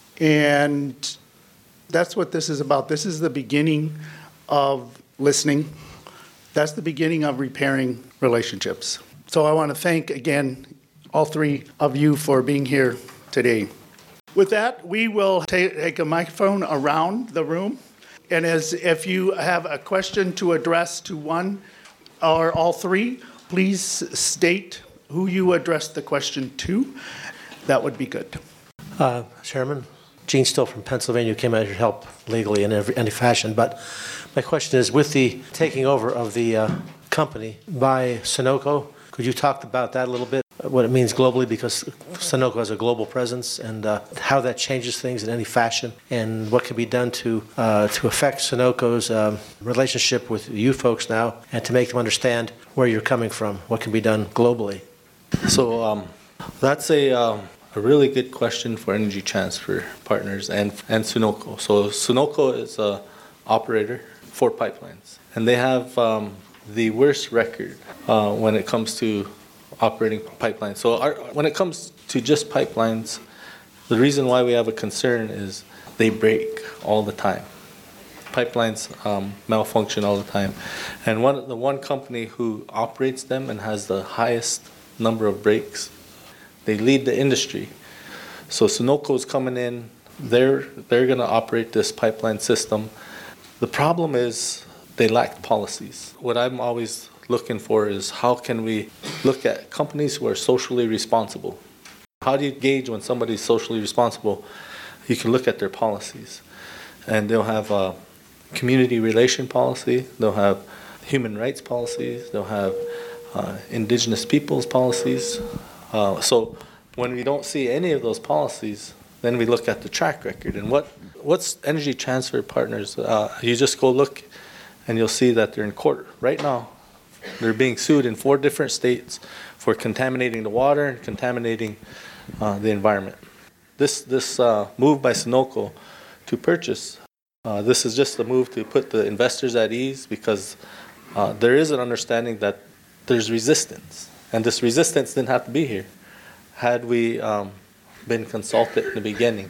And that's what this is about. This is the beginning of listening. That's the beginning of repairing relationships. So I want to thank, again, all three of you for being here today. With that, we will take a microphone around the room. And as if you have a question to address to one or all three, please state who you address the question to. That would be good. Uh, Chairman, Gene Still from Pennsylvania came out here to help legally in every, any fashion. But my question is, with the taking over of the uh, company by Sunoco, could you talk about that a little bit, what it means globally, because Sunoco has a global presence, and uh, how that changes things in any fashion, and what can be done to uh, to affect Sunoco's um, relationship with you folks now, and to make them understand where you're coming from, what can be done globally? So um, that's a, um, a really good question for Energy Transfer Partners and, and Sunoco. So Sunoco is an operator for pipelines, and they have um, the worst record uh, when it comes to operating pipelines. So our, when it comes to just pipelines, the reason why we have a concern is they break all the time. Pipelines um, malfunction all the time. And one the one company who operates them and has the highest number of breaks, they lead the industry. So Sunoco's coming in, they're, they're going to operate this pipeline system. The problem is they lack policies. What I'm always looking for is how can we look at companies who are socially responsible. How do you gauge when somebody's socially responsible? You can look at their policies. And they'll have a community relation policy, they'll have human rights policies, they'll have uh, indigenous peoples policies. Uh, so when we don't see any of those policies, then we look at the track record. And what what's Energy Transfer Partners? Uh, you just go look and you'll see that they're in court right now. They're being sued in four different states for contaminating the water and contaminating uh, the environment. This this uh, move by Sunoco to purchase, uh, this is just a move to put the investors at ease, because uh, there is an understanding that there's resistance, and this resistance didn't have to be here had we um, been consulted in the beginning.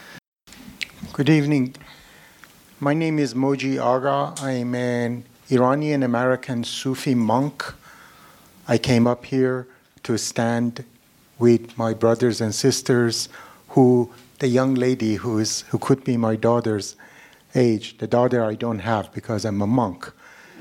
Good evening. My name is Moji Aga. I'm an Iranian-American Sufi monk. I came up here to stand with my brothers and sisters who, the young lady who is who could be my daughter's age, the daughter I don't have because I'm a monk.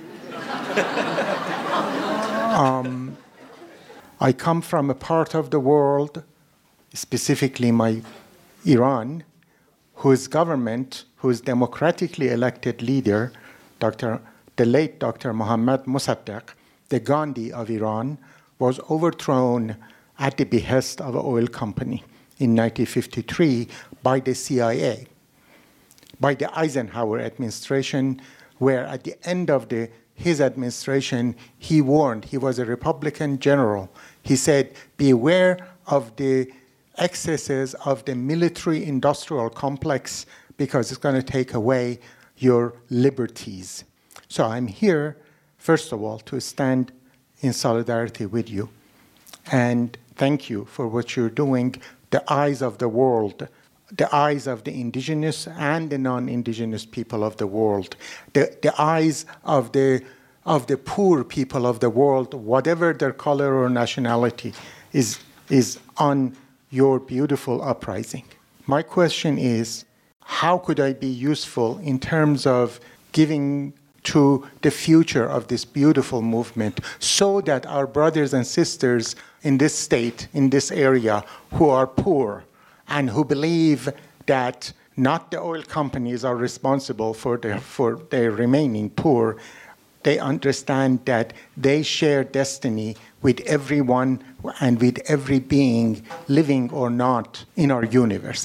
um, I come from a part of the world, specifically my Iran, whose government, whose democratically elected leader, Doctor the late Doctor Mohammad Mossadegh, the Gandhi of Iran, was overthrown at the behest of an oil company in nineteen fifty-three by the C I A, by the Eisenhower administration, where at the end of the, his administration, he warned, he was a Republican general, he said, beware of the excesses of the military-industrial complex because it's going to take away your liberties. So I'm here, first of all, to stand in solidarity with you. And thank you for what you're doing. The eyes of the world, the eyes of the indigenous and the non-indigenous people of the world, the, the eyes of the, of the poor people of the world, whatever their color or nationality, is, is on your beautiful uprising. My question is, how could I be useful in terms of giving to the future of this beautiful movement so that our brothers and sisters in this state, in this area, who are poor and who believe that not the oil companies are responsible for their, for their remaining poor, they understand that they share destiny with everyone and with every being, living or not, in our universe.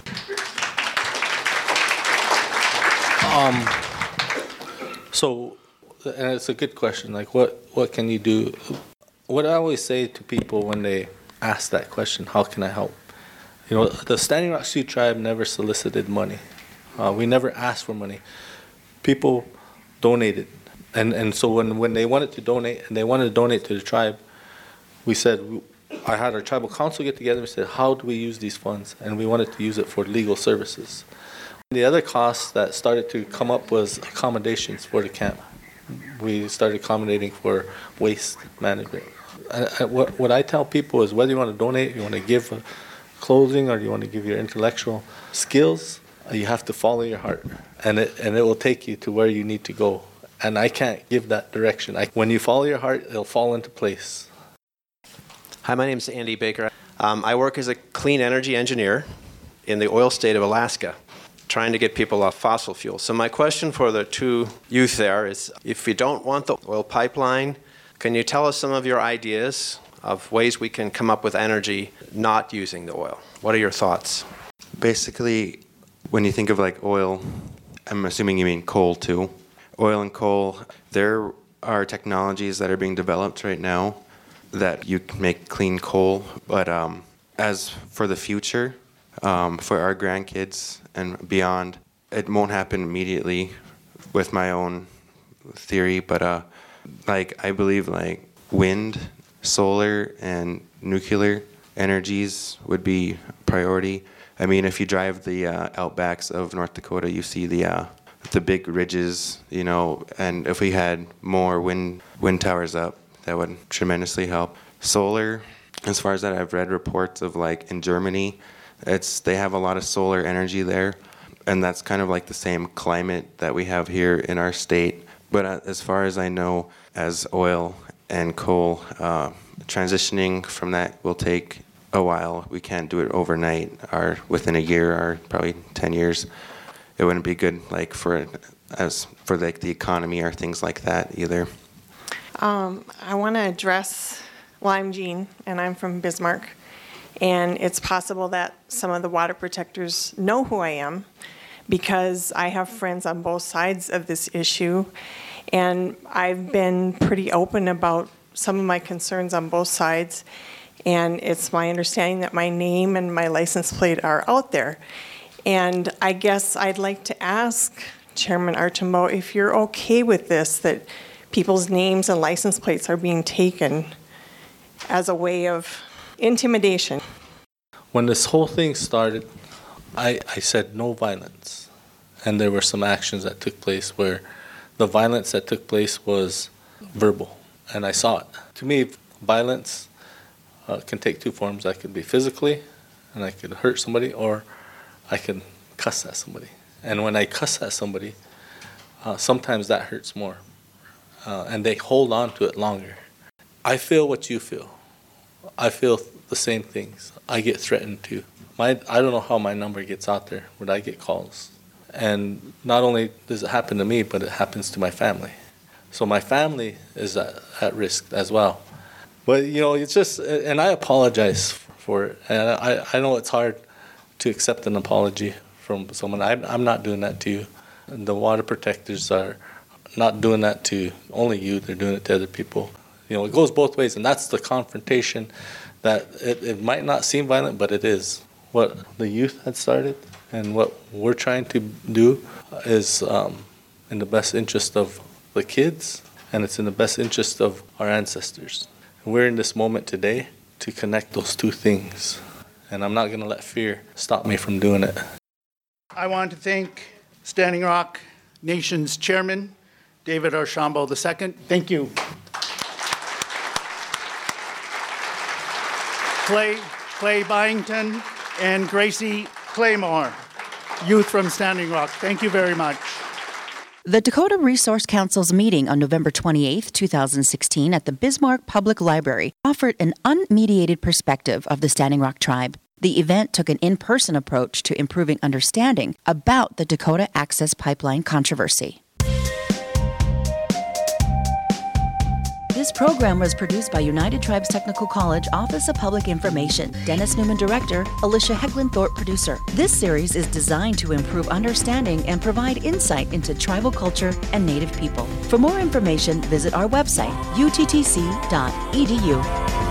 Um, so, and it's a good question. Like, what, what can you do? What I always say to people when they ask that question, how can I help? You know, the Standing Rock Sioux Tribe never solicited money. Uh, we never asked for money. People donated. And and so when, when they wanted to donate, and they wanted to donate to the tribe, we said, I had our tribal council get together and said, how do we use these funds? And we wanted to use it for legal services. The other costs that started to come up was accommodations for the camp. We started accommodating for waste management. I, I, what, what I tell people is whether you want to donate, you want to give uh, clothing, or you want to give your intellectual skills, you have to follow your heart. And it, and it will take you to where you need to go. And I can't give that direction. I, when you follow your heart, it'll fall into place. Hi, my name is Andy Baker. Um, I work as a clean energy engineer in the oil state of Alaska, trying to get people off fossil fuels. So my question for the two youth there is, if you don't want the oil pipeline, can you tell us some of your ideas of ways we can come up with energy not using the oil? What are your thoughts? Basically, when you think of like oil, I'm assuming you mean coal too. Oil and coal, there are technologies that are being developed right now that you can make clean coal. But um, as for the future, um, for our grandkids and beyond, it won't happen immediately with my own theory. But uh, like I believe like wind, solar, and nuclear energies would be priority. I mean, if you drive the uh, outbacks of North Dakota, you see the uh, the big ridges, you know, and if we had more wind wind towers up, that would tremendously help. Solar, as far as that, I've read reports of like in Germany, it's they have a lot of solar energy there, and that's kind of like the same climate that we have here in our state. But uh, as far as I know, as oil and coal, uh, transitioning from that will take a while. We can't do it overnight or within a year or probably ten years. It wouldn't be good like for as for like the economy or things like that either. Um, I want to address, well, I'm Jean, and I'm from Bismarck, and it's possible that some of the water protectors know who I am because I have friends on both sides of this issue, and I've been pretty open about some of my concerns on both sides, and it's my understanding that my name and my license plate are out there. And I guess I'd like to ask Chairman Archambault if you're okay with this, that people's names and license plates are being taken as a way of intimidation. When this whole thing started, I, I said no violence. And there were some actions that took place where the violence that took place was verbal. And I saw it. To me, violence uh, can take two forms. I could be physically, and I could hurt somebody, or I could cuss at somebody. And when I cuss at somebody, uh, sometimes that hurts more, uh, and they hold on to it longer. I feel what you feel. I feel the same things. I get threatened too. My, I don't know how my number gets out there, but I get calls. And not only does it happen to me, but it happens to my family. So my family is at, at risk as well. But, you know, it's just, and I apologize for it. And I, I know it's hard to accept an apology from someone. I, I'm not doing that to you. And the water protectors are not doing that to only you. They're doing it to other people. You know, it goes both ways, and that's the confrontation that it, it might not seem violent, but it is. What the youth had started and what we're trying to do is um, in the best interest of the kids, and it's in the best interest of our ancestors. And we're in this moment today to connect those two things, and I'm not going to let fear stop me from doing it. I want to thank Standing Rock Nation's chairman, David Archambault the Second. Thank you. Clay, Clay Byington and Gracie Claymore, youth from Standing Rock. Thank you very much. The Dakota Resource Council's meeting on November twenty-eighth, twenty sixteen at the Bismarck Public Library offered an unmediated perspective of the Standing Rock tribe. The event took an in-person approach to improving understanding about the Dakota Access Pipeline controversy. This program was produced by United Tribes Technical College Office of Public Information. Dennis Newman, director. Alicia Hegland-Thorpe, producer. This series is designed to improve understanding and provide insight into tribal culture and Native people. For more information, visit our website, u t t c dot e d u.